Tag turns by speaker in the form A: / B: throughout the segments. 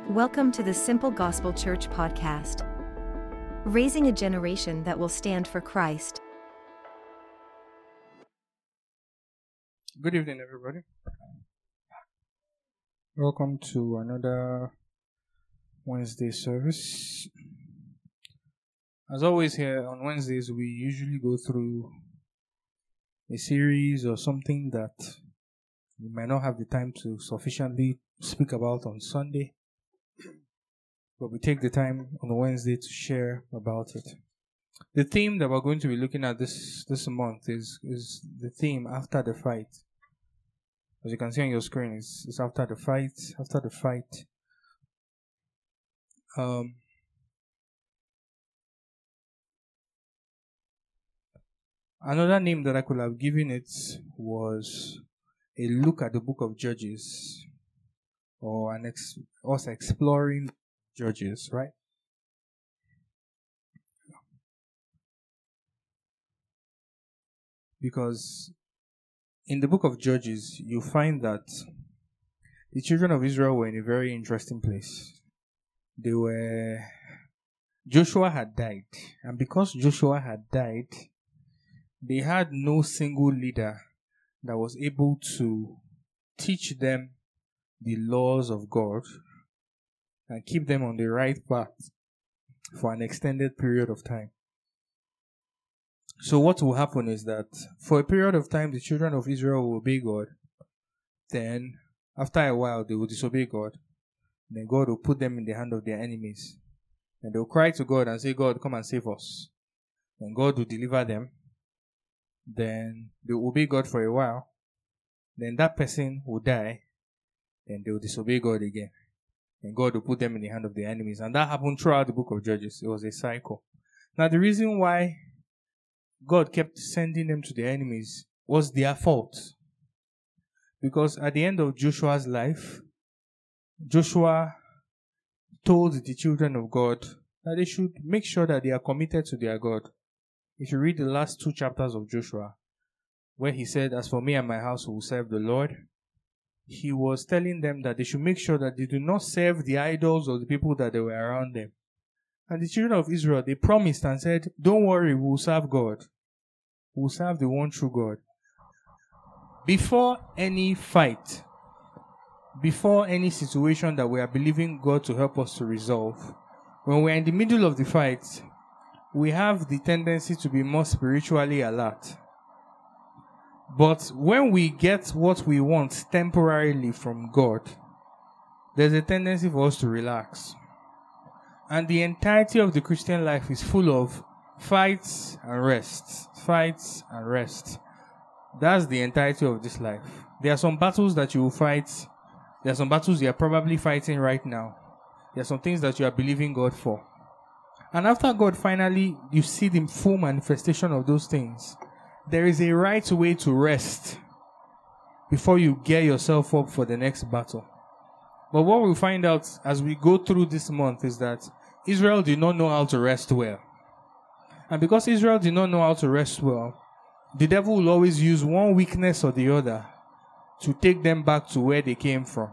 A: Welcome to the Simple Gospel Church podcast, raising a generation that will stand for Christ.
B: Good evening, everybody. Welcome to another Wednesday service. As always, here on Wednesdays, we usually go through a series or something that we might not have the time to sufficiently speak about on Sunday, but we take the time on Wednesday to share about it. The theme that we're going to be looking at this month is the theme after the fight. As you can see on your screen, it's after the fight. After the fight. Another name that I could have given it was a look at the book of Judges, or us exploring Judges, right? Because in the book of Judges, you find that the children of Israel were in a very interesting place. Joshua had died, and because Joshua had died, they had no single leader that was able to teach them the laws of God and keep them on the right path for an extended period of time. So what will happen is that for a period of time, the children of Israel will obey God. Then, after a while, they will disobey God. Then God will put them in the hand of their enemies. And they will cry to God and say, God, come and save us. And God will deliver them. Then they will obey God for a while. Then that person will die. Then they will disobey God again. And God will put them in the hand of their enemies. And that happened throughout the book of Judges. It was a cycle. Now the reason why God kept sending them to their enemies was their fault. Because at the end of Joshua's life, Joshua told the children of God that they should make sure that they are committed to their God. If you read the last 2 chapters of Joshua, where he said, as for me and my house, we will serve the Lord, he was telling them that they should make sure that they do not serve the idols of the people that they were around them. And the children of Israel, they promised and said, don't worry, we will serve God. We will serve the one true God. Before any fight, before any situation that we are believing God to help us to resolve, when we are in the middle of the fight, we have the tendency to be more spiritually alert. But when we get what we want temporarily from God, there's a tendency for us to relax. And the entirety of the Christian life is full of fights and rests. Fights and rest. That's the entirety of this life. There are some battles that you will fight. There are some battles you are probably fighting right now. There are some things that you are believing God for. And after God finally, you see the full manifestation of those things, there is a right way to rest before you gear yourself up for the next battle. But what we'll find out as we go through this month is that Israel did not know how to rest well. And because Israel did not know how to rest well, the devil will always use one weakness or the other to take them back to where they came from.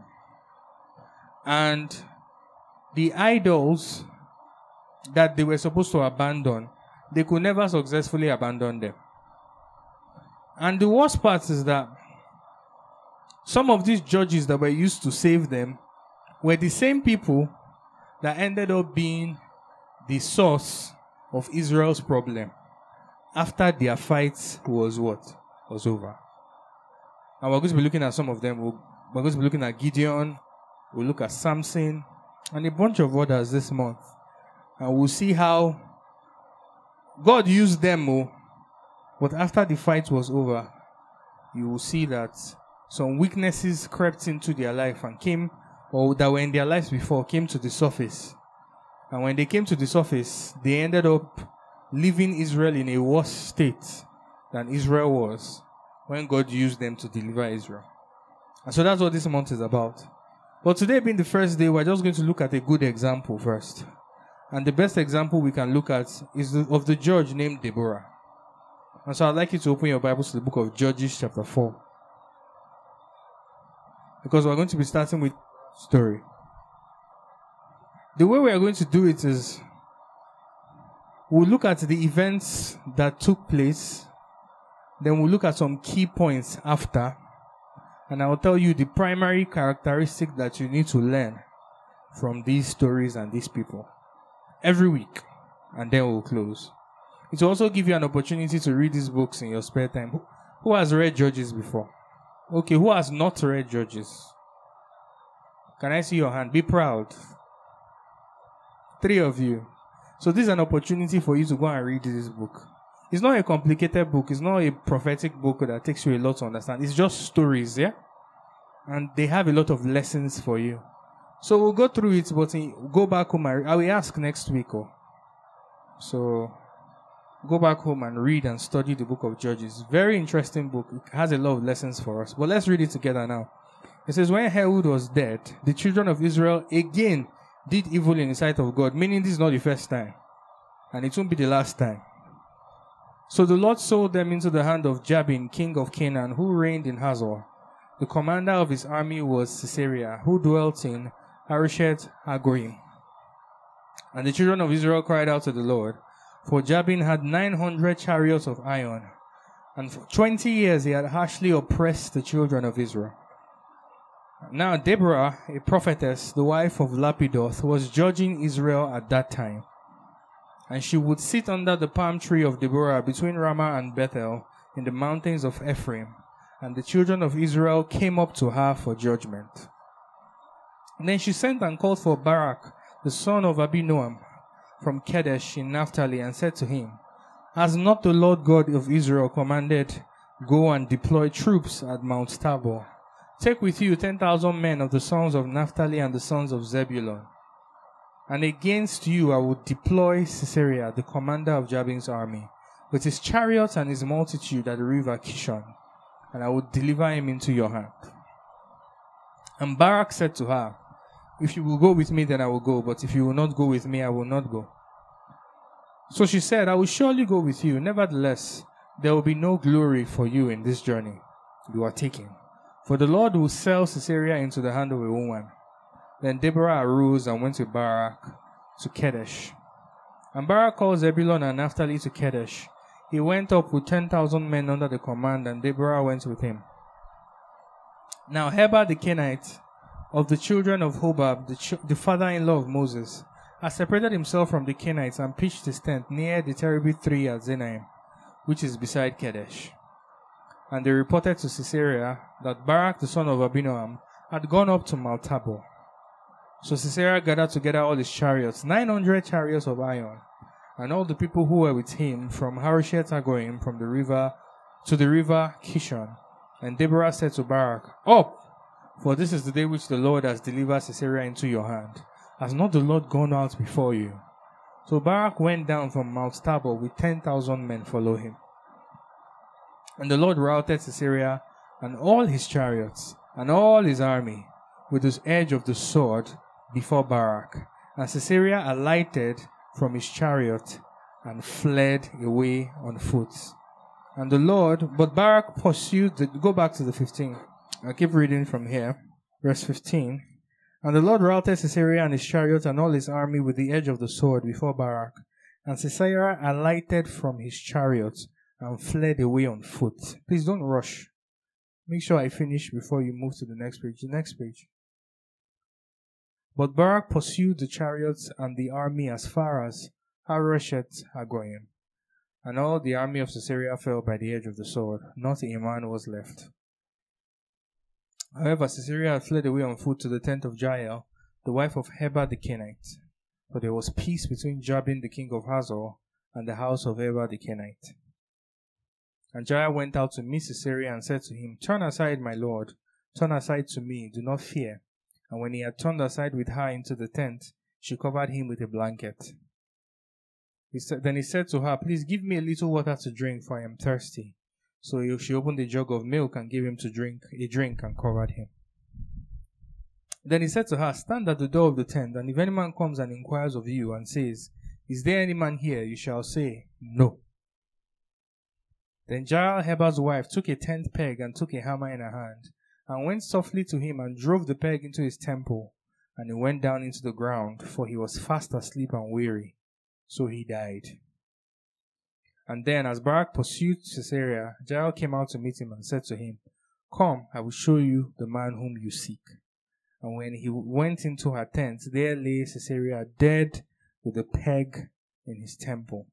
B: And the idols that they were supposed to abandon, they could never successfully abandon them. And the worst part is that some of these judges that were used to save them were the same people that ended up being the source of Israel's problem after their fight was over. And we're going to be looking at some of them. We're going to be looking at Gideon, we'll look at Samson, and a bunch of others this month. And we'll see how God used them, but after the fight was over, you will see that some weaknesses crept into their life and came, or that were in their lives before, came to the surface. And when they came to the surface, they ended up leaving Israel in a worse state than Israel was when God used them to deliver Israel. And so that's what this month is about. But today being the first day, we're just going to look at a good example first. And the best example we can look at is of the judge named Deborah. And so I'd like you to open your Bibles to the book of Judges chapter 4. Because we're going to be starting with story. The way we are going to do it is we'll look at the events that took place, then we'll look at some key points after, and I'll tell you the primary characteristic that you need to learn from these stories and these people every week, and then we'll close. It will also give you an opportunity to read these books in your spare time. Who has read Judges before? Okay, who has not read Judges? Can I see your hand? Be proud. 3 of you. So this is an opportunity for you to go and read this book. It's not a complicated book. It's not a prophetic book that takes you a lot to understand. It's just stories, yeah? And they have a lot of lessons for you. So we'll go through it, but go back home. I will ask next week. So go back home and read and study the book of Judges. Very interesting book. It has a lot of lessons for us. But let's read it together now. It says, when Ehud was dead, the children of Israel again did evil in the sight of God, meaning this is not the first time. And it won't be the last time. So the Lord sold them into the hand of Jabin, king of Canaan, who reigned in Hazor. The commander of his army was Sisera, who dwelt in Harosheth Hagoyim. And the children of Israel cried out to the Lord, for Jabin had 900 chariots of iron, and for 20 years he had harshly oppressed the children of Israel. Now Deborah, a prophetess, the wife of Lapidoth, was judging Israel at that time. And she would sit under the palm tree of Deborah between Ramah and Bethel in the mountains of Ephraim. And the children of Israel came up to her for judgment. And then she sent and called for Barak, the son of Abinoam, from Kedesh in Naphtali, and said to him, has not the Lord God of Israel commanded, go and deploy troops at Mount Tabor? Take with you 10,000 men of the sons of Naphtali and the sons of Zebulun. And against you I will deploy Sisera, the commander of Jabin's army, with his chariots and his multitude at the river Kishon, and I will deliver him into your hand. And Barak said to her, if you will go with me, then I will go, but if you will not go with me, I will not go. So she said, I will surely go with you. Nevertheless, there will be no glory for you in this journey you are taking. For the Lord will sell Sisera into the hand of a woman. Then Deborah arose and went with Barak to Kedesh. And Barak called Zebulun and Naphtali to Kedesh. He went up with 10,000 men under the command, and Deborah went with him. Now Heber the Kenite, of the children of Hobab, the father-in-law of Moses, had separated himself from the Kenites and pitched his tent near the terebinth tree at Zenaim, which is beside Kedesh. And they reported to Sisera that Barak the son of Abinoam had gone up to Mount Tabor. So Sisera gathered together all his chariots, 900 chariots of iron, and all the people who were with him from Harosheth Hagoyim, from the river to the river Kishon. And Deborah said to Barak, up, for this is the day which the Lord has delivered Sisera into your hand. Has not the Lord gone out before you? So Barak went down from Mount Tabor with 10,000 men follow him. And the Lord routed Sisera and all his chariots and all his army with the edge of the sword before Barak. And Sisera alighted from his chariot and fled away on foot. And the Lord, but Barak pursued, go back to the 15. I'll keep reading from here. Verse 15. And the Lord routed Sisera and his chariot and all his army with the edge of the sword before Barak. And Sisera alighted from his chariot and fled away on foot. Please don't rush. Make sure I finish before you move to the next page. The next page. But Barak pursued the chariots and the army as far as Harosheth Hagoyim. And all the army of Sisera fell by the edge of the sword. Not a man was left. However, Sisera had fled away on foot to the tent of Jael, the wife of Heber the Kenite. For there was peace between Jabin the king of Hazor and the house of Heber the Kenite. And Jael went out to meet Sisera and said to him, turn aside, my lord, turn aside to me, do not fear. And when he had turned aside with her into the tent, she covered him with a blanket. Then he said to her, please give me a little water to drink, for I am thirsty. So she opened a jug of milk and gave him a drink and covered him. Then he said to her, stand at the door of the tent, and if any man comes and inquires of you and says, is there any man here? You shall say, no. Then Jael, Heber's wife, took a tent peg and took a hammer in her hand, and went softly to him and drove the peg into his temple, and he went down into the ground, for he was fast asleep and weary. So he died. And then, as Barak pursued Sisera, Jael came out to meet him and said to him, "Come, I will show you the man whom you seek." And when he went into her tent, there lay Sisera dead with a peg in his temple.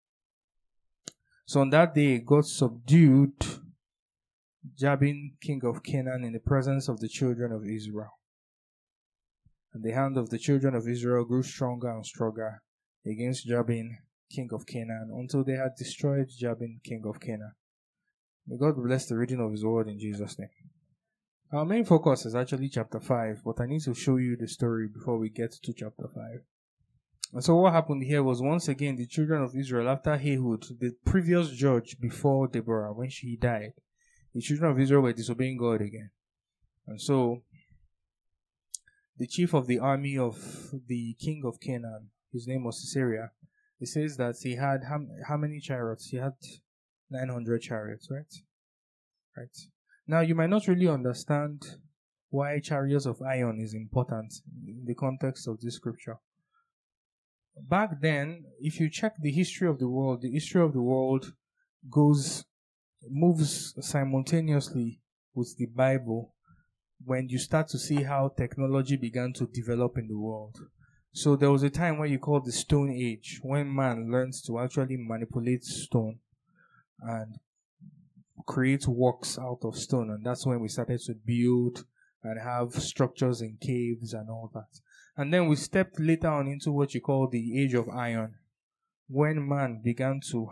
B: So on that day, God subdued Jabin, king of Canaan, in the presence of the children of Israel. And the hand of the children of Israel grew stronger and stronger against Jabin, king of Canaan, until they had destroyed Jabin, king of Canaan. May God bless the reading of His word in Jesus' name. Our main focus is actually chapter 5, but I need to show you the story before we get to chapter 5. And so what happened here was, once again, the children of Israel, after Ehud, the previous judge before Deborah, when she died, the children of Israel were disobeying God again. And so the chief of the army of the king of Canaan, his name was Sisera, it says that he had how many chariots? He had 900 chariots, right? Right. Now, you might not really understand why chariots of iron is important in the context of this scripture. Back then, if you check the history of the world moves simultaneously with the Bible when you start to see how technology began to develop in the world. So there was a time when you call the Stone Age, when man learns to actually manipulate stone and create works out of stone. And that's when we started to build and have structures in caves and all that. And then we stepped later on into what you call the Age of Iron, when man began to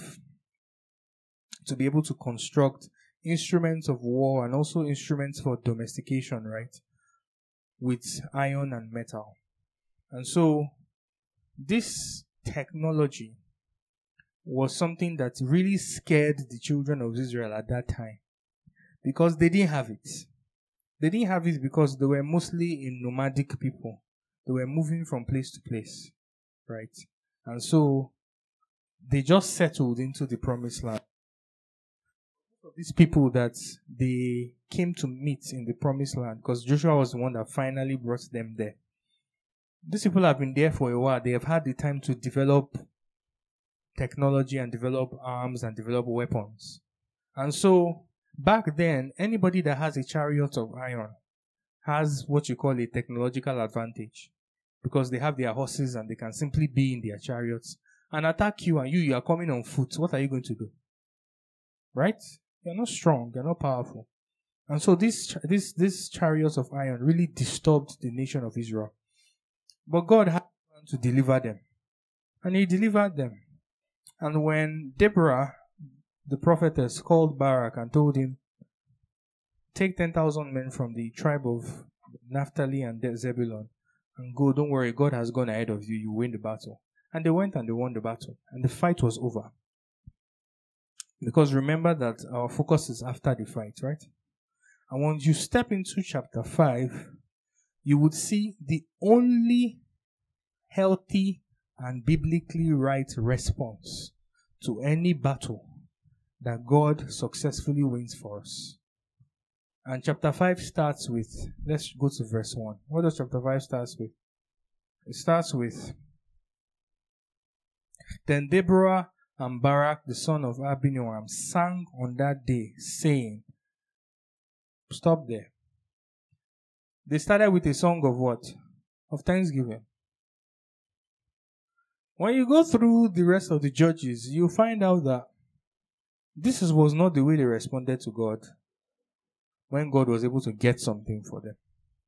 B: be able to construct instruments of war and also instruments for domestication, right? With iron and metal. And so this technology was something that really scared the children of Israel at that time, because they didn't have it. They didn't have it because they were mostly in nomadic people. They were moving from place to place, right? And so they just settled into the promised land. These people that they came to meet in the promised land, because Joshua was the one that finally brought them there. These people have been there for a while. They have had the time to develop technology and develop arms and develop weapons. And so back then, anybody that has a chariot of iron has what you call a technological advantage, because they have their horses and they can simply be in their chariots and attack you, and you are coming on foot. What are you going to do? Right? You're not strong. You're not powerful. And so these chariots of iron really disturbed the nation of Israel. But God had to deliver them. And He delivered them. And when Deborah, the prophetess, called Barak and told him, "Take 10,000 men from the tribe of Naphtali and Zebulun and go, don't worry, God has gone ahead of you, you win the battle." And they went and they won the battle. And the fight was over. Because remember that our focus is after the fight, right? And once you step into chapter 5, you would see the only healthy and biblically right response to any battle that God successfully wins for us. And chapter 5 starts with, let's go to verse 1. What does chapter 5 start with? It starts with, "Then Deborah and Barak, the son of Abinoam, sang on that day, saying," stop there. They started with a song of what? Of thanksgiving. When you go through the rest of the judges, you find out that this was not the way they responded to God when God was able to get something for them.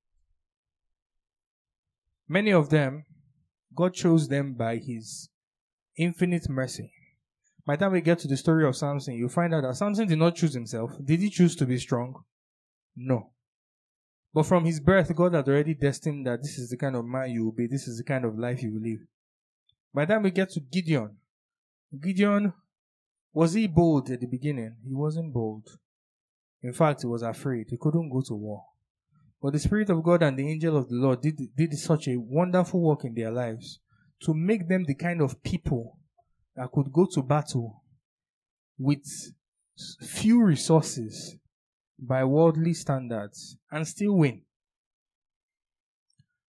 B: Many of them, God chose them by His infinite mercy. By the time we get to the story of Samson, you find out that Samson did not choose himself. Did he choose to be strong? No. But from his birth, God had already destined that this is the kind of man you will be, this is the kind of life you will live. By the time we get to Gideon, was he bold at the beginning? He wasn't bold. In fact, he was afraid. He couldn't go to war. But the Spirit of God and the angel of the Lord did such a wonderful work in their lives to make them the kind of people that could go to battle with few resources by worldly standards and still win.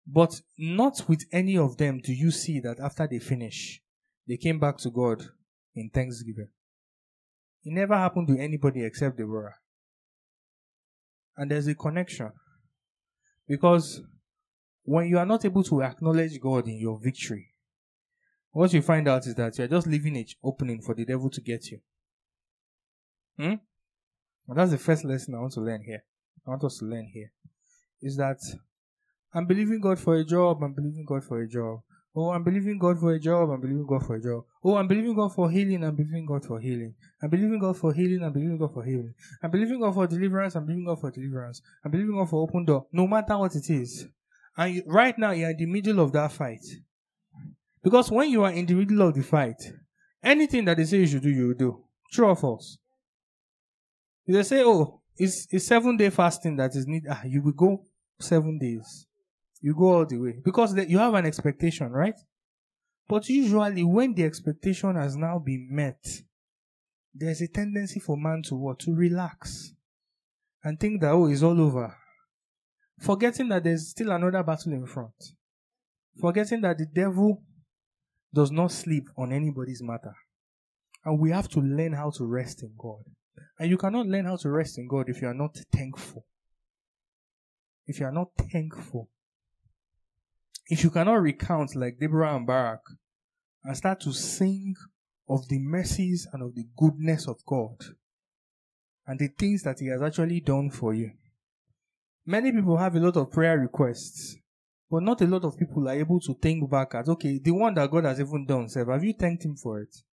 B: But not with any of them do you see that after they finish, they came back to God in thanksgiving. It never happened to anybody except Deborah. And there's a connection. Because when you are not able to acknowledge God in your victory, what you find out is that you are just leaving an opening for the devil to get you. And that's the first lesson I want to learn here. I want us to learn here. Is that I'm believing God for a job. I'm believing God for a job. Oh, I'm believing God for a job. I'm believing God for a job. Oh, I'm believing God for healing. I'm believing God for healing. I'm believing God for healing. I'm believing God for healing. I'm believing God for deliverance. I'm believing God for deliverance. I'm believing God for open door. No matter what it is. And right now, you're in the middle of that fight. Because when you are in the middle of the fight, anything that they say you should do, you will do. True or false? If they say, oh, it's 7-day fasting that is needed, you will go 7 days. You go all the way. Because you have an expectation, right? But usually, when the expectation has now been met, there's a tendency for man to what? To relax. And think that, oh, it's all over. Forgetting that there's still another battle in front. Forgetting that the devil does not sleep on anybody's matter. And we have to learn how to rest in God. And you cannot learn how to rest in God if you are not thankful. If you are not thankful. If you cannot recount like Deborah and Barak and start to sing of the mercies and of the goodness of God and the things that He has actually done for you. Many people have a lot of prayer requests, but not a lot of people are able to think back at, okay, the one that God has even done, sir, have you thanked Him for it?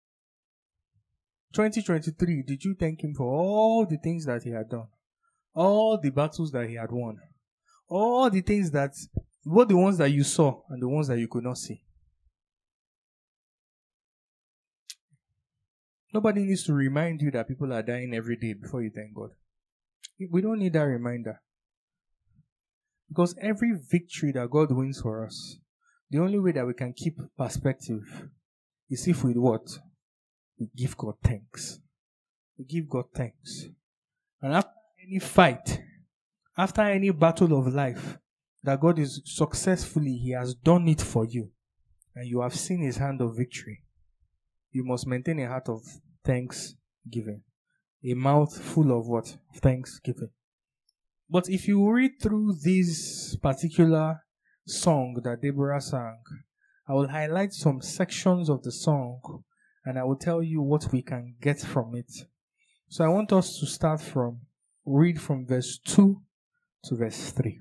B: 2023, did you thank Him for all the things that He had done? All the battles that He had won? All the things that, both the ones that you saw and the ones that you could not see? Nobody needs to remind you that people are dying every day before you thank God. We don't need that reminder. Because every victory that God wins for us, the only way that we can keep perspective is if we what? We give God thanks. We give God thanks. And after any fight, after any battle of life, that God is successfully, He has done it for you, and you have seen His hand of victory, you must maintain a heart of thanksgiving. A mouth full of what? Thanksgiving. But if you read through this particular song that Deborah sang, I will highlight some sections of the song and I will tell you what we can get from it. So I want us to read from verse 2 to verse 3.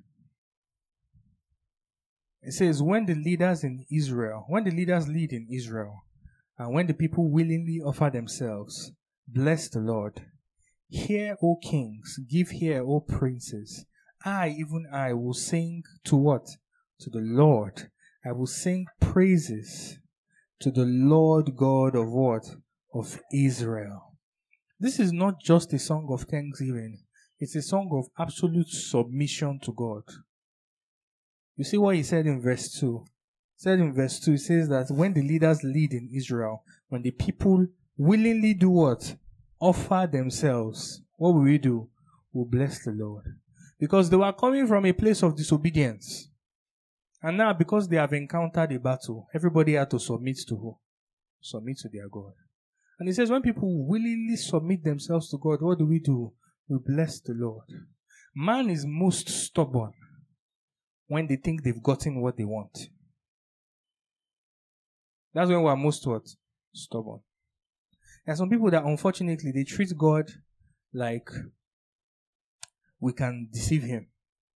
B: It says, when the leaders lead in Israel, and when the people willingly offer themselves, bless the Lord. Hear, O kings, give ear, O princes. Even I, will sing to what? To the Lord. I will sing praises to the Lord God of what? Of Israel. This is not just a song of thanksgiving. It's a song of absolute submission to God. You see what he said in verse 2? It says that when the leaders lead in Israel, when the people willingly do what? Offer themselves. What will we do? We'll bless the Lord. Because they were coming from a place of disobedience. And now, because they have encountered a battle, everybody had to submit to who? Submit to their God. And he says, when people willingly submit themselves to God, what do? We bless the Lord. Man is most stubborn when they think they've gotten what they want. That's when we're most what? Stubborn. There are some people that unfortunately they treat God like we can deceive Him.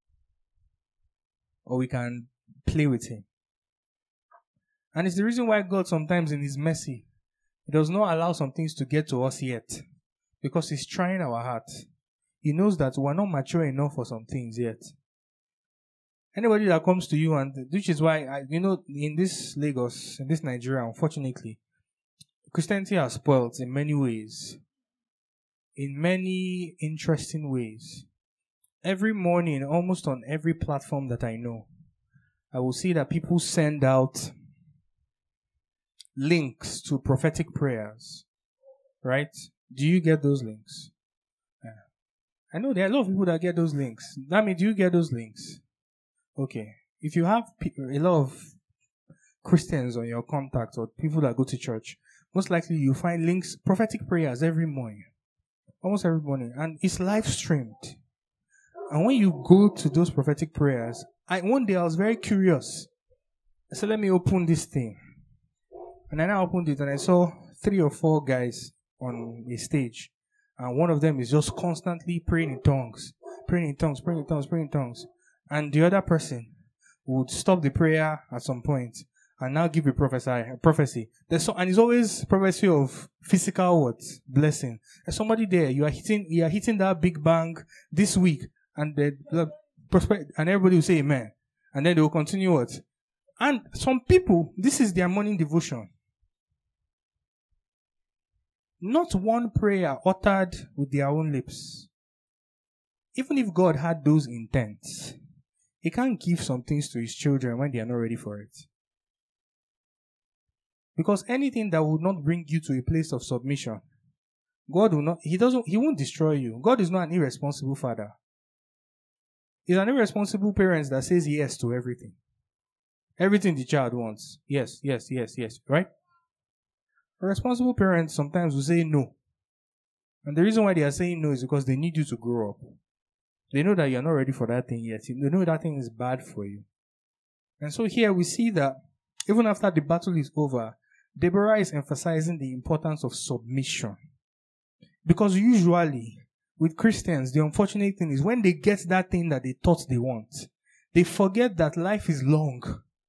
B: Or we can play with Him. And it's the reason why God sometimes in His mercy, He does not allow some things to get to us yet. Because He's trying our heart. He knows that we're not mature enough for some things yet. Anybody that comes to you, and which is why, in this Lagos, in this Nigeria, unfortunately, Christianity has spoiled in many ways. In many interesting ways. Every morning, almost on every platform that I know, I will see that people send out links to prophetic prayers. Right? Do you get those links? I know there are a lot of people that get those links. Do you get those links? Okay. If you have a lot of Christians on your contacts or people that go to church, most likely you find links, prophetic prayers every morning. Almost every morning. And it's live streamed. And when you go to those prophetic prayers, one day I was very curious. I said, let me open this thing. And then I opened it and I saw 3 or 4 guys on a stage. And one of them is just constantly praying in tongues. Praying in tongues, praying in tongues, praying in tongues. And the other person would stop the prayer at some point and now give a prophecy. And it's always prophecy of physical words, blessing. There's somebody there, you are hitting that big bang this week, and and everybody will say amen. And then they will continue what? And some people, this is their morning devotion. Not one prayer uttered with their own lips. Even if God had those intents, He can't give some things to His children when they are not ready for it. Because anything that would not bring you to a place of submission, God will not, He won't destroy you. God is not an irresponsible father. He's an irresponsible parent that says yes to everything. Everything the child wants. Yes, yes, yes, yes, right? A responsible parent sometimes will say no. And the reason why they are saying no is because they need you to grow up. They know that you're not ready for that thing yet. They know that thing is bad for you. And so here we see that even after the battle is over, Deborah is emphasizing the importance of submission. Because usually, with Christians, the unfortunate thing is when they get that thing that they thought they want, they forget that life is long.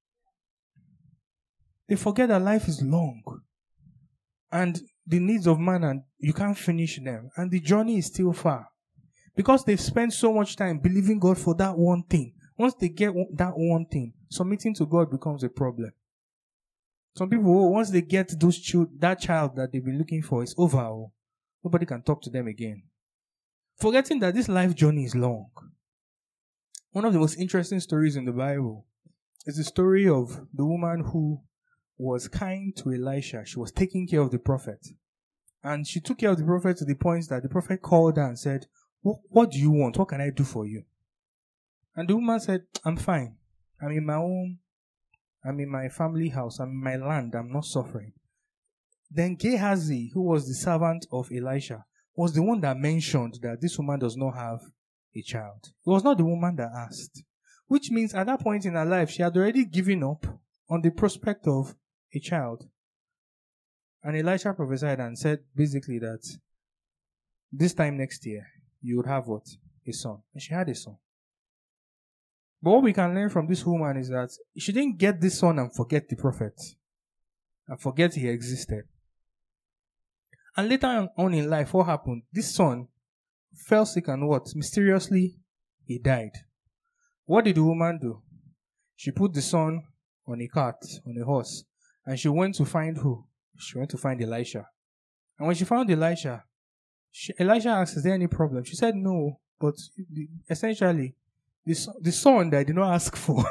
B: They forget that life is long. And the needs of man, and you can't finish them. And the journey is still far. Because they've spent so much time believing God for that one thing. Once they get that one thing, submitting to God becomes a problem. Some people, once they get that child that they've been looking for, it's over. Nobody can talk to them again. Forgetting that this life journey is long. One of the most interesting stories in the Bible is the story of the woman who was kind to Elisha. She was taking care of the prophet. And she took care of the prophet to the point that the prophet called her and said, what do you want? What can I do for you? And the woman said, I'm fine. I'm in my home. I'm in my family house. I'm in my land. I'm not suffering. Then Gehazi, who was the servant of Elisha, was the one that mentioned that this woman does not have a child. It was not the woman that asked. Which means at that point in her life, she had already given up on the prospect of a child. And Elisha prophesied and said basically that this time next year, you would have what? A son. And she had a son. But what we can learn from this woman is that she didn't get this son and forget the prophet. And forget he existed. And later on in life, what happened? This son fell sick and what? Mysteriously, he died. What did the woman do? She put the son on a cart, on a horse, and she went to find who? She went to find Elisha. And when she found Elisha asked, is there any problem? She said no, but essentially, the son that I did not ask for,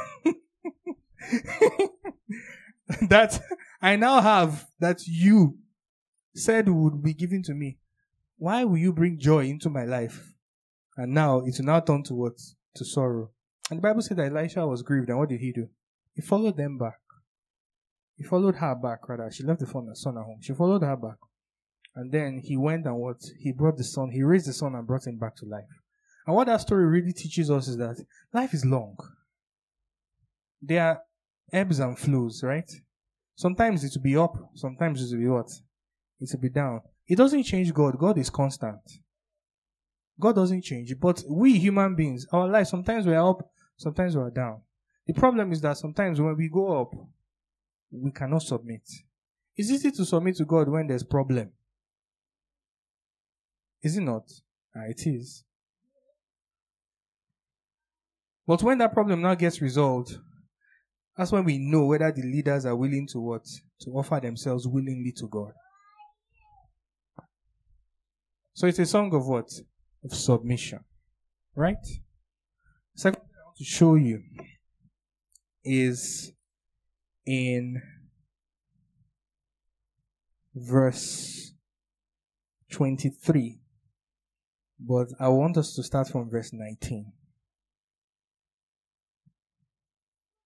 B: that I now have, that you said would be given to me. Why will you bring joy into my life? And now it will now turn to what? To sorrow. And the Bible said that Elisha was grieved, and what did he do? He followed them back. He followed her back, rather. She left the son at home. She followed her back. And then he went and what? He brought the son. He raised the son and brought him back to life. And what that story really teaches us is that life is long. There are ebbs and flows, right? Sometimes it will be up. Sometimes it will be what? It will be down. It doesn't change God. God is constant. God doesn't change. But we human beings, our life, sometimes we are up, sometimes we are down. The problem is that sometimes when we go up, we cannot submit. It's easy to submit to God when there's problem. Is it not? It is. But when that problem now gets resolved, that's when we know whether the leaders are willing to what? To offer themselves willingly to God. So it's a song of what? Of submission. Right? Second thing I want to show you is in verse 23. But I want us to start from verse 19.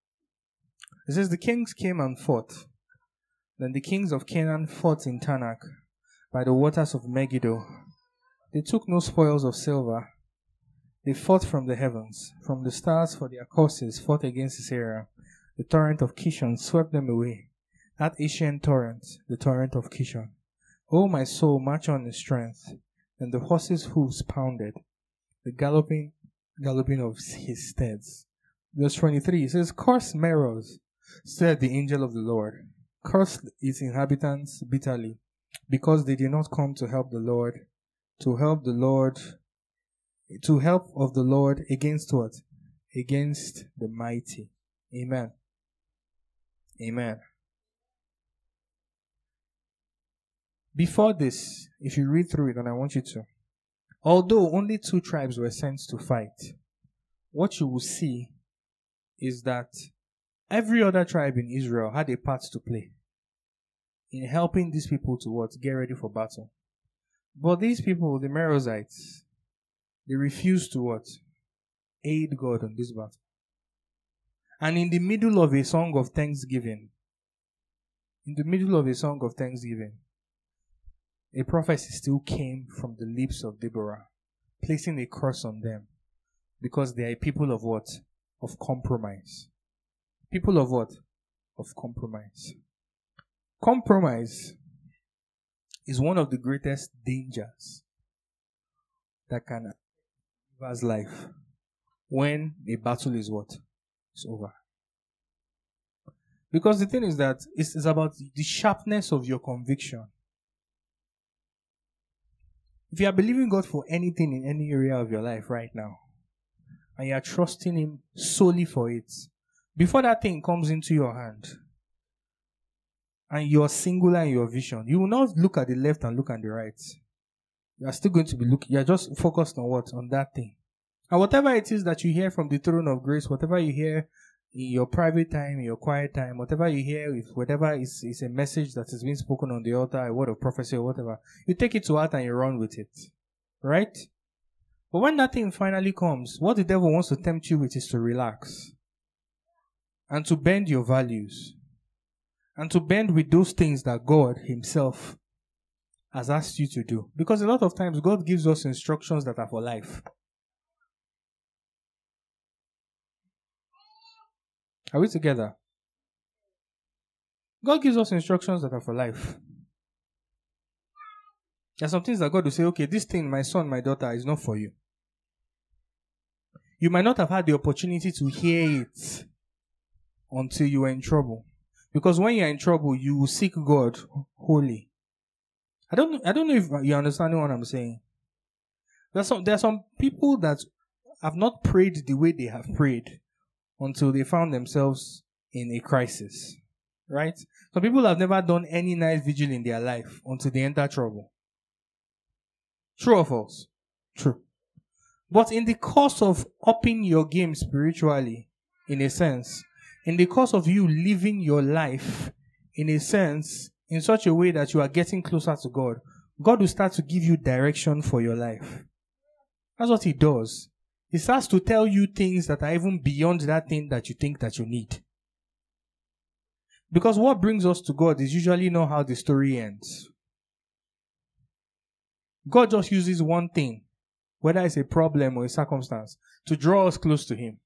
B: It says the kings came and fought. Then the kings of Canaan fought in Tanakh by the waters of Megiddo. They took no spoils of silver. They fought from the heavens. From the stars for their courses fought against Sisera. The torrent of Kishon swept them away. That ancient torrent, the torrent of Kishon. O my soul, march on in strength. Then the horses' hoofs pounded, the galloping of his steeds. Verse 23, it says, Curse Meroz, said the angel of the Lord. Curse its inhabitants bitterly, because they did not come to help of the Lord against what? Against the mighty. Amen. Amen. Before this, if you read through it, and I want you to, although only 2 tribes were sent to fight, what you will see is that every other tribe in Israel had a part to play in helping these people to what? Get ready for battle. But these people, the Merozites, they refused to what? Aid God on this battle. And in the middle of a song of thanksgiving, a prophecy still came from the lips of Deborah, placing a curse on them because they are a people of what? Of compromise. People of what? Of compromise. Compromise is one of the greatest dangers that can affect a believer's life when a battle is what? It's over. Because the thing is that it's about the sharpness of your conviction. If you are believing God for anything in any area of your life right now, and you are trusting Him solely for it, before that thing comes into your hand, and you are singular in your vision, you will not look at the left and look at the right. You are still going to be looking, you are just focused on what? On that thing. And whatever it is that you hear from the throne of grace, whatever you hear in your private time, in your quiet time, whatever you hear, if whatever is a message that is being spoken on the altar, a word of prophecy or whatever, you take it to heart and you run with it. Right? But when that thing finally comes, what the devil wants to tempt you with is to relax. And to bend your values. And to bend with those things that God Himself has asked you to do. Because a lot of times God gives us instructions that are for life. Are we together? God gives us instructions that are for life. There are some things that God will say, okay, this thing, my son, my daughter, is not for you. You might not have had the opportunity to hear it until you were in trouble. Because when you are in trouble, you will seek God wholly. I don't know if you understand what I'm saying. There are some people that have not prayed the way they have prayed until they found themselves in a crisis. Right? Some people have never done any night vigil in their life until they enter trouble. True or false? True. But in the course of upping your game spiritually, in a sense, in the course of you living your life, in a sense, in such a way that you are getting closer to God, God will start to give you direction for your life. That's what He does. He starts to tell you things that are even beyond that thing that you think that you need. Because what brings us to God is usually not how the story ends. God just uses one thing, whether it's a problem or a circumstance, to draw us close to Him.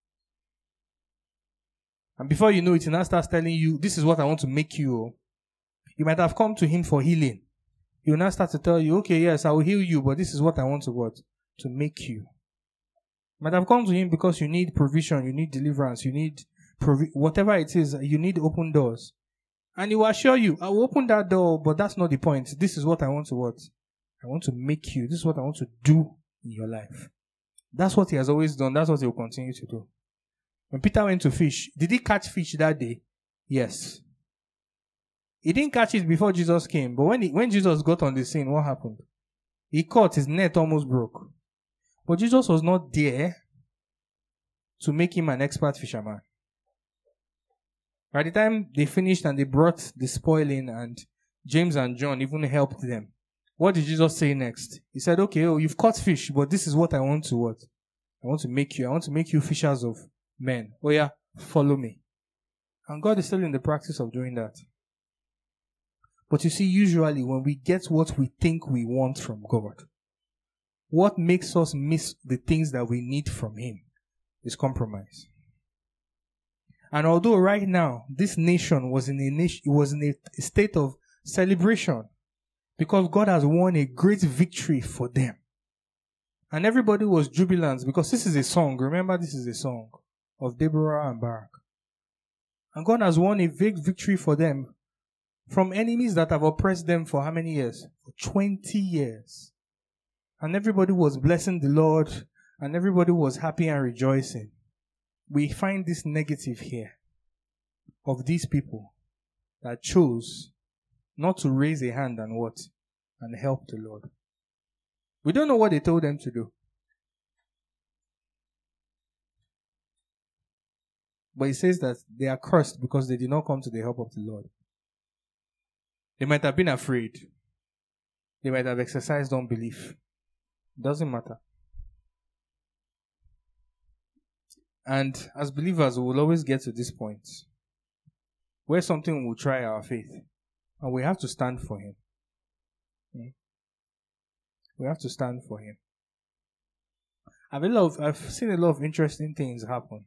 B: And before you know it, He now starts telling you, this is what I want to make you. You might have come to Him for healing. He will now start to tell you, okay, yes, I will heal you, but this is what I want to make you. You might have come to Him because you need provision, you need deliverance, you need whatever it is, you need open doors. And He will assure you, I will open that door, but that's not the point. This is what I want to what? I want to make you. This is what I want to do in your life. That's what He has always done. That's what He will continue to do. When Peter went to fish, did he catch fish that day? Yes. He didn't catch it before Jesus came. But when Jesus got on the scene, what happened? He caught, his net almost broke. But Jesus was not there to make him an expert fisherman. By the time they finished and they brought the spoil in, and James and John even helped them, what did Jesus say next? He said, okay, you've caught fish, but this is what I want to what? I want to make you. I want to make you fishers of men. Oh yeah, follow me. And God is still in the practice of doing that. But you see, usually when we get what we think we want from God, what makes us miss the things that we need from Him is compromise. And although right now this nation was in a state of celebration because God has won a great victory for them, and everybody was jubilant because this is a song. Remember, this is a song of Deborah and Barak, and God has won a big victory for them from enemies that have oppressed them for how many years? For 20 years. And everybody was blessing the Lord, and everybody was happy and rejoicing. We find this negative here of these people that chose not to raise a hand and what? And help the Lord. We don't know what they told them to do. But it says that they are cursed because they did not come to the help of the Lord. They might have been afraid. They might have exercised unbelief. Doesn't matter. And as believers, we will always get to this point where something will try our faith. And we have to stand for Him. We have to stand for Him. I've seen a lot of interesting things happen.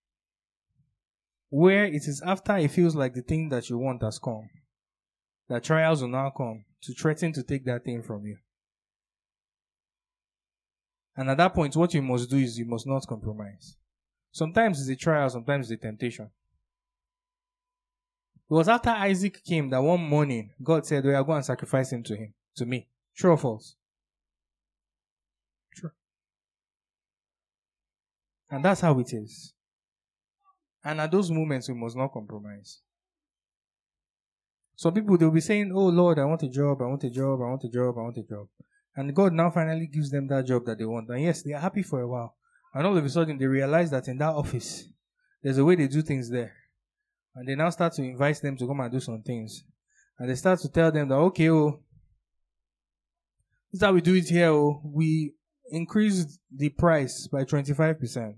B: Where it is after it feels like the thing that you want has come, that trials will now come to threaten to take that thing from you. And at that point, what you must do is you must not compromise. Sometimes it's a trial, sometimes it's a temptation. It was after Isaac came that one morning, God said, we are going to sacrifice him to me. True or false? True. And that's how it is. And at those moments, we must not compromise. Some people, they'll be saying, oh Lord, I want a job, I want a job, I want a job, I want a job. And God now finally gives them that job that they want. And yes, they are happy for a while. And all of a sudden, they realize that in that office, there's a way they do things there. And they now start to invite them to come and do some things. And they start to tell them that, okay, this is how we do it here. We increased the price by 25%.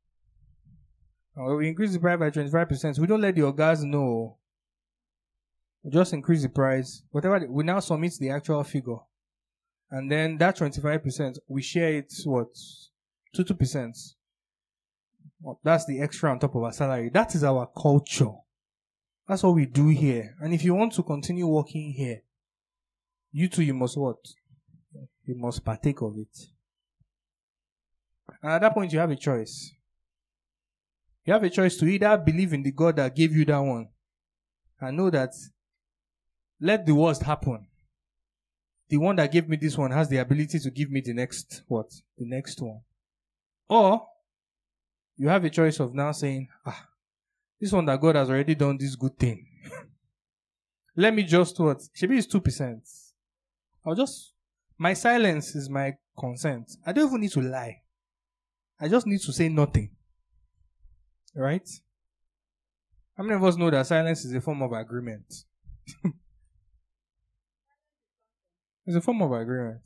B: Or we increase the price by 25%. We don't let the guys know. We just increase the price. Whatever, we now submit the actual figure. And then that 25%, we share it, 2%. That's the extra on top of our salary. That is our culture. That's what we do here. And if you want to continue working here, you too, you must what? You must partake of it. And at that point, you have a choice. You have a choice to either believe in the God that gave you that one and know that let the worst happen. The one that gave me this one has the ability to give me the next what? The next one. Or you have a choice of now saying, this one that God has already done this good thing. Let me just what? Maybe it's 2%. My silence is my consent. I don't even need to lie. I just need to say nothing. Right? How many of us know that silence is a form of agreement? It's a form of agreement.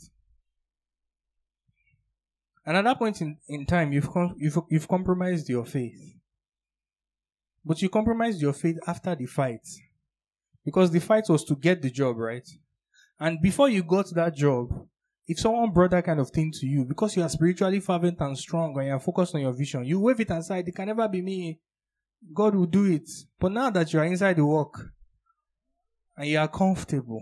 B: And at that point in time, you've compromised your faith. But you compromised your faith after the fight. Because the fight was to get the job, right? And before you got that job, if someone brought that kind of thing to you, because you are spiritually fervent and strong and you are focused on your vision, you wave it aside. It can never be me. God will do it. But now that you are inside the work and you are comfortable,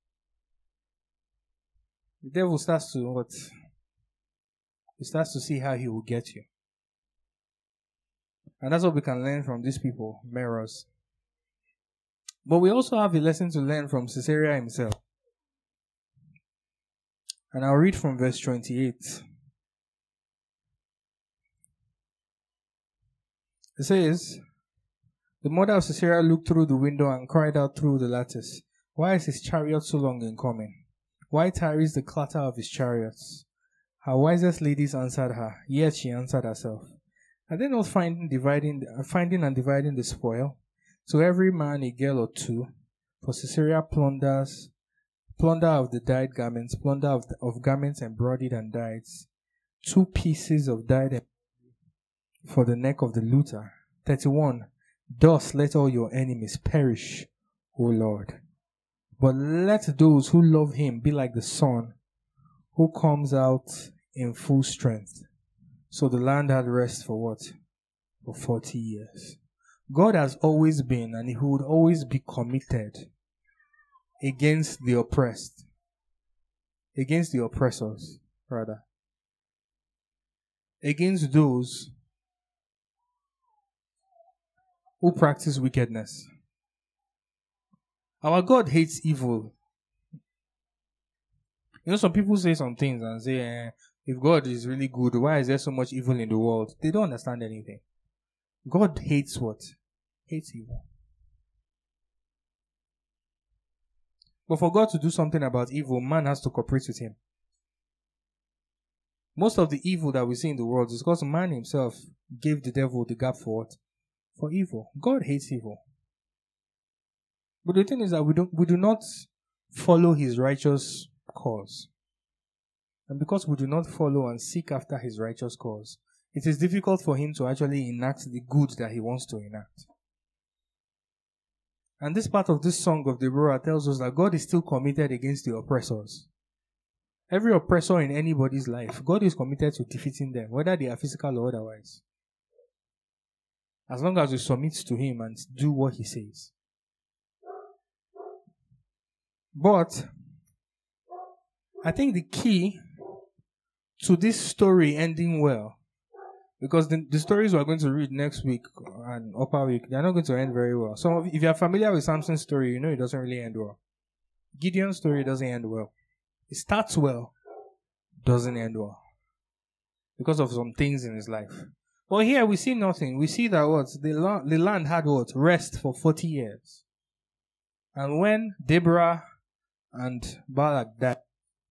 B: the devil starts to what? He starts to see how he will get you. And that's what we can learn from these people, mirrors. But we also have a lesson to learn from Sisera himself. And I'll read from verse 28. It says, the mother of Sisera looked through the window and cried out through the lattice, why is his chariot so long in coming? Why tarries the clatter of his chariots? Her wisest ladies answered her, yet she answered herself. Are they not finding and dividing the spoil? To every man a girl or two, for Sisera plunder of the dyed garments, plunder of garments embroidered and dyed, 2 pieces of dyed for the neck of the looter. 31. Thus let all your enemies perish, O Lord. But let those who love him be like the sun, who comes out in full strength. So the land had rest for what? For 40 years. God has always been, and he would always be committed against the oppressed. Against the oppressors, rather. Against those who practice wickedness. Our God hates evil. You know, some people say some things and say, if God is really good, why is there so much evil in the world? They don't understand anything. God hates what? Hates evil. But for God to do something about evil, man has to cooperate with him. Most of the evil that we see in the world is because man himself gave the devil the gap for what? For evil. God hates evil. But the thing is that we do not follow his righteous cause. And because we do not follow and seek after his righteous cause, it is difficult for him to actually enact the good that he wants to enact. And this part of this song of Deborah tells us that God is still committed against the oppressors. Every oppressor in anybody's life, God is committed to defeating them, whether they are physical or otherwise. As long as we submit to him and do what he says. But I think the key to this story ending well, because the stories we're going to read next week and upper week, they're not going to end very well. So if you're familiar with Samson's story, you know it doesn't really end well. Gideon's story doesn't end well. It starts well, doesn't end well. Because of some things in his life. But here we see nothing. We see that what? The land had what? Rest for 40 years. And when Deborah and Balak died,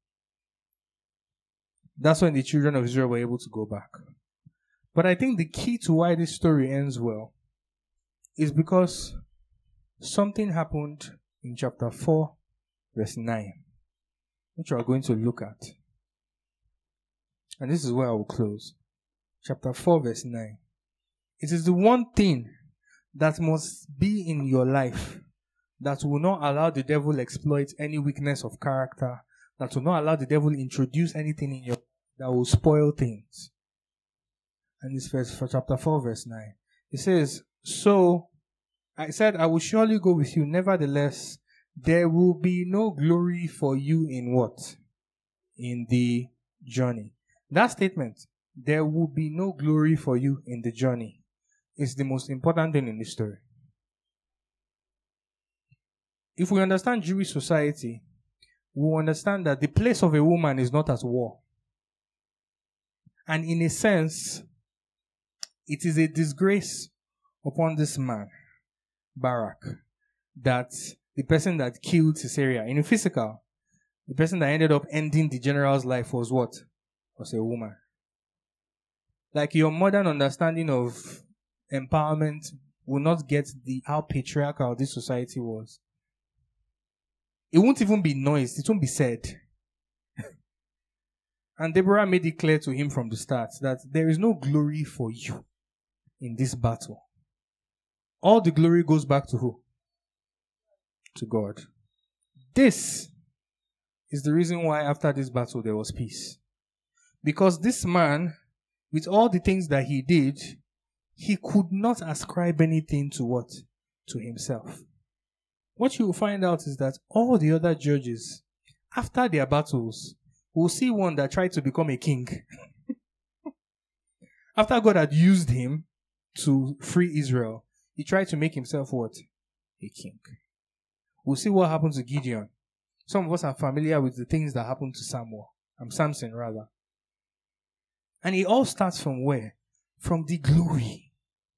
B: that's when the children of Israel were able to go back. But I think the key to why this story ends well is because something happened in chapter 4, verse 9, which we are going to look at. And this is where I will close. Chapter 4, verse 9. It is the one thing that must be in your life that will not allow the devil exploit any weakness of character, that will not allow the devil introduce anything in your that will spoil things. And this verse for chapter 4, verse 9. It says, so I said, I will surely go with you. Nevertheless, there will be no glory for you in what? In the journey. That statement, there will be no glory for you in the journey, is the most important thing in this story. If we understand Jewish society, we will understand that the place of a woman is not at war. And in a sense, it is a disgrace upon this man, Barak, that the person that killed Sisera, in physical, the person that ended up ending the general's life was what? Was a woman. Like your modern understanding of empowerment will not get how patriarchal this society was. It won't even be noised. It won't be said. And Deborah made it clear to him from the start that there is no glory for you in this battle. All the glory goes back to who? To God. This is the reason why after this battle there was peace. Because this man, with all the things that he did, he could not ascribe anything to what? To himself. What you will find out is that all the other judges, after their battles, will see one that tried to become a king. After God had used him to free Israel, he tried to make himself what? A king. We'll see what happened to Gideon. Some of us are familiar with the things that happened to Samson rather. And it all starts from where? From the glory.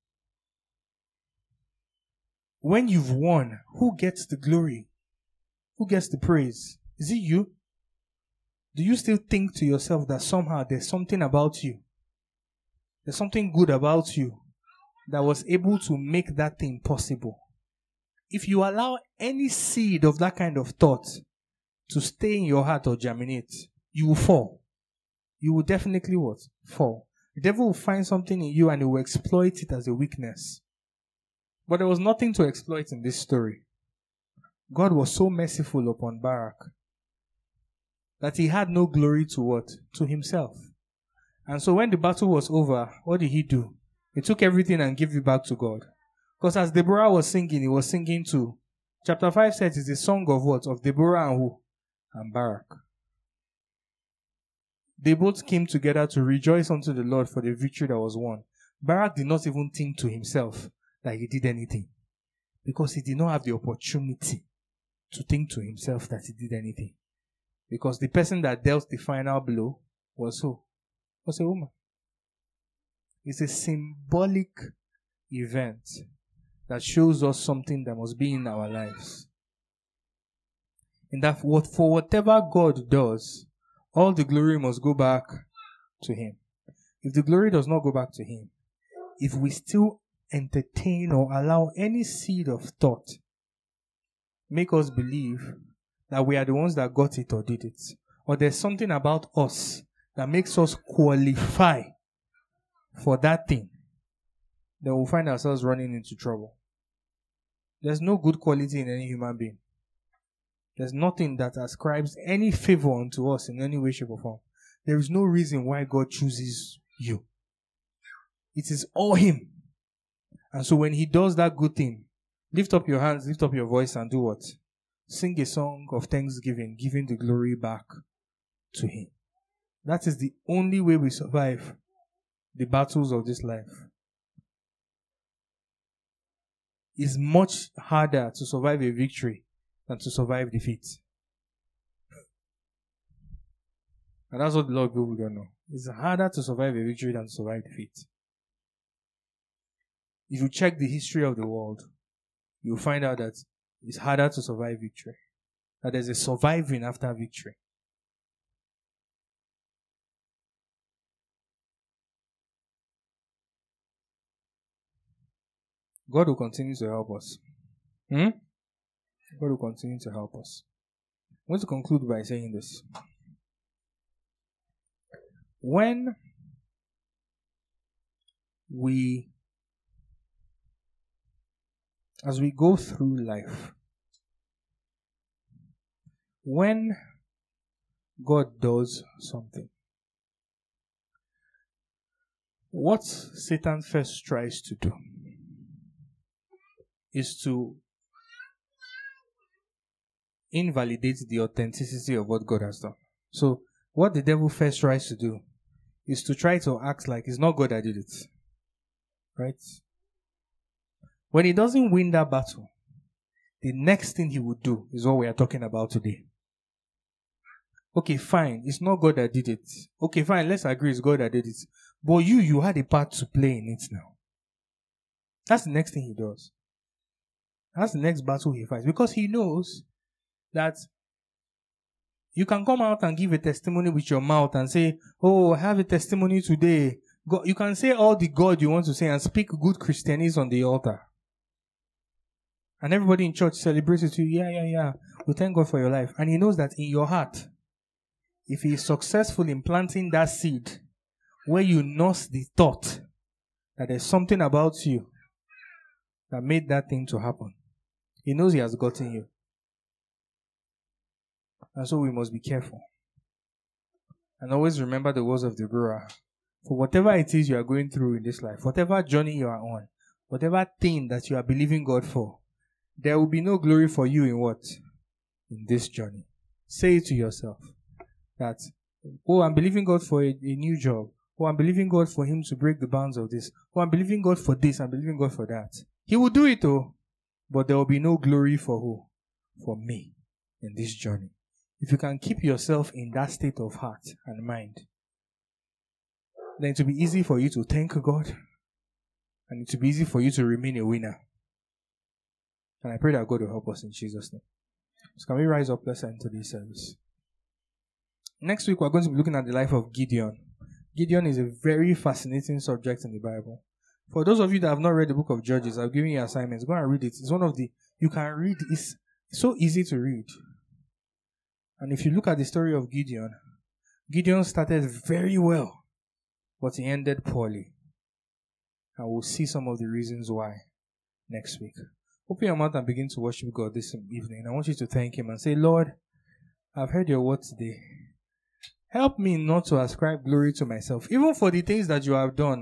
B: When you've won, who gets the glory? Who gets the praise? Is it you? Do you still think to yourself that somehow there's something about you? There's something good about you that was able to make that thing possible. If you allow any seed of that kind of thought to stay in your heart or germinate, you will fall. You will definitely what? Fall. The devil will find something in you and he will exploit it as a weakness. But there was nothing to exploit in this story. God was so merciful upon Barak that he had no glory to what? To himself. And so when the battle was over, what did he do? He took everything and gave it back to God. Because as Deborah was singing, he was singing too. Chapter 5 says it's a song of what? Of Deborah and who? And Barak. They both came together to rejoice unto the Lord for the victory that was won. Barak did not even think to himself that he did anything, because he did not have the opportunity to think to himself that he did anything. Because the person that dealt the final blow was who? Was a woman. It's a symbolic event that shows us something that must be in our lives. In that for whatever God does, all the glory must go back to him. If the glory does not go back to him, if we still entertain or allow any seed of thought make us believe that we are the ones that got it or did it, or there's something about us that makes us qualify for that thing, then we'll find ourselves running into trouble. There's no good quality in any human being. There's nothing that ascribes any favor unto us in any way, shape, or form. There is no reason why God chooses you. It is all him. And so when he does that good thing, lift up your hands, lift up your voice, and do what? Sing a song of thanksgiving, giving the glory back to him. That is the only way we survive the battles of this life. It's much harder to survive a victory than to survive defeat. And that's what a lot of people don't know. It's harder to survive a victory than to survive defeat. If you check the history of the world, you'll find out that it's harder to survive victory. That there's a surviving after victory. God will continue to help us. God will continue to help us. I want to conclude by saying this. When as we go through life, when God does something, what Satan first tries to do is to invalidate the authenticity of what God has done. So, what the devil first tries to do is to try to act like it's not God that did it. Right? When he doesn't win that battle, the next thing he would do is what we are talking about today. Okay, fine, it's not God that did it. Okay, fine, let's agree it's God that did it. But you had a part to play in it now. That's the next thing he does. That's the next battle he fights. Because he knows that you can come out and give a testimony with your mouth and say, oh, I have a testimony today. God, you can say all the God you want to say and speak good Christianese on the altar. And everybody in church celebrates it to you. Yeah. We thank God for your life. And he knows that in your heart, if he is successful in planting that seed where you nurse the thought that there's something about you that made that thing to happen, he knows he has gotten you. And so we must be careful. And always remember the words of Deborah. For whatever it is you are going through in this life, whatever journey you are on, whatever thing that you are believing God for, there will be no glory for you in what? In this journey. Say it to yourself. That, oh, I'm believing God for a new job. Oh, I'm believing God for him to break the bounds of this. Oh, I'm believing God for this. I'm believing God for that. He will do it, oh. But there will be no glory for who? For me in this journey. If you can keep yourself in that state of heart and mind, then it will be easy for you to thank God. And it will be easy for you to remain a winner. And I pray that God will help us in Jesus' name. So can we rise up, let's enter this service. Next week, we're going to be looking at the life of Gideon. Gideon is a very fascinating subject in the Bible. For those of you that have not read the book of Judges, I've given you assignments. Go and read it. It's one of the, you can read, it's so easy to read. And if you look at the story of Gideon, Gideon started very well, but he ended poorly. And we'll see some of the reasons why. next week. Open your mouth and begin to worship God this evening. I want you to thank Him and say, Lord, I've heard your word today. Help me not to ascribe glory to myself, even for the things that you have done.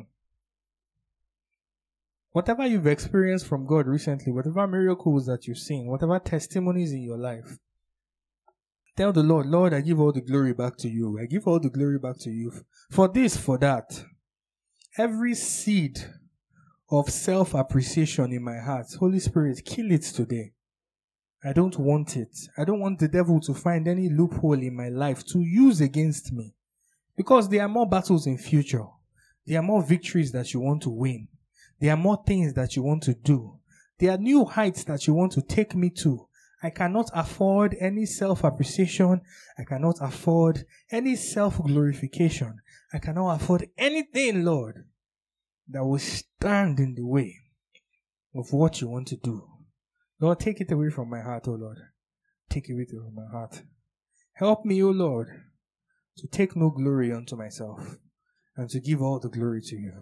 B: Whatever you've experienced from God recently, whatever miracles that you've seen, whatever testimonies in your life, tell the Lord, Lord, I give all the glory back to you. I give all the glory back to you. For this, for that. Every seed of self-appreciation in my heart, Holy Spirit, kill it today. I don't want it. I don't want the devil to find any loophole in my life to use against me. Because there are more battles in future. There are more victories that you want to win. There are more things that you want to do. There are new heights that you want to take me to. I cannot afford any self-appreciation. I cannot afford any self-glorification. I cannot afford anything, Lord, that will stand in the way of what you want to do. Lord, take it away from my heart, O Lord. Take it away from my heart. Help me, O Lord, to take no glory unto myself and to give all the glory to you.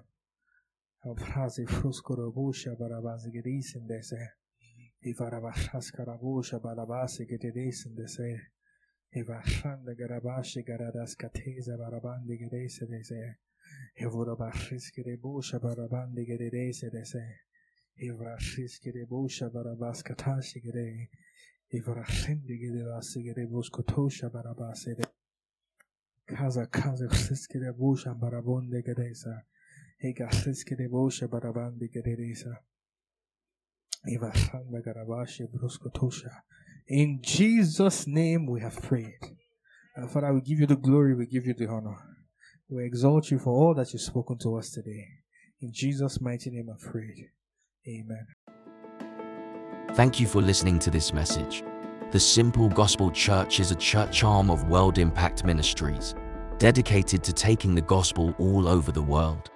B: Evora barriskere bosha barabande gere sedese. Evra shiskere bosha barabaska tashigere. Evra shendigere vasigere boskotosha barabasede. Kaza siskere bosha barabonde geresa. Ega siskere bosha barabande geresa. Eva shanda garabashi broskotosha. In Jesus' name we have prayed. And Father, we give you the glory, we give you the honor. We exalt you for all that you've spoken to us today. In Jesus' mighty name I pray. Amen.
C: Thank you for listening to this message. The Simple Gospel Church is a church arm of World Impact Ministries, dedicated to taking the gospel all over the world.